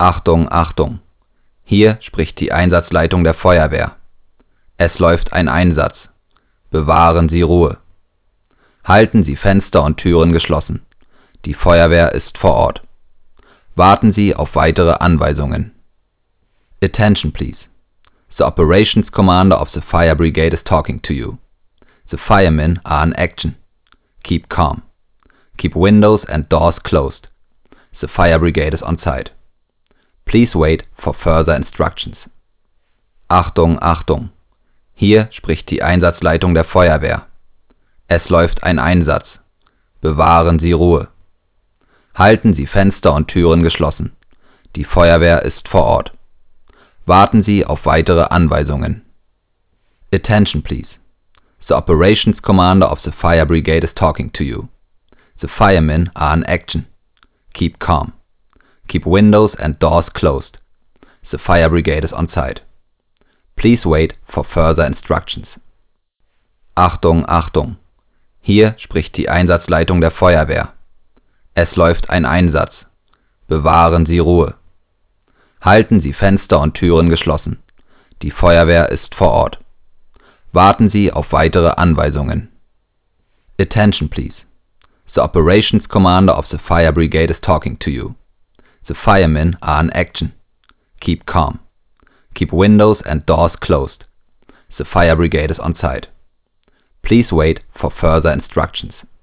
Achtung, Achtung! Hier spricht die Einsatzleitung der Feuerwehr. Es läuft ein Einsatz. Bewahren Sie Ruhe. Halten Sie Fenster und Türen geschlossen. Die Feuerwehr ist vor Ort. Warten Sie auf weitere Anweisungen. Attention please. The operations commander of the fire brigade is talking to you. The firemen are in action. Keep calm. Keep windows and doors closed. The fire brigade is on site. Please wait for further instructions. Achtung, Achtung! Hier spricht die Einsatzleitung der Feuerwehr. Es läuft ein Einsatz. Bewahren Sie Ruhe. Halten Sie Fenster und Türen geschlossen. Die Feuerwehr ist vor Ort. Warten Sie auf weitere Anweisungen. Attention please. The operations commander of the fire brigade is talking to you. The firemen are in action. Keep calm. Keep windows and doors closed. The fire brigade is on site. Please wait for further instructions. Achtung, Achtung! Hier spricht die Einsatzleitung der Feuerwehr. Es läuft ein Einsatz. Bewahren Sie Ruhe. Halten Sie Fenster und Türen geschlossen. Die Feuerwehr ist vor Ort. Warten Sie auf weitere Anweisungen. Attention please. The operations commander of the fire brigade is talking to you. The firemen are in action. Keep calm. Keep windows and doors closed. The fire brigade is on site. Please wait for further instructions.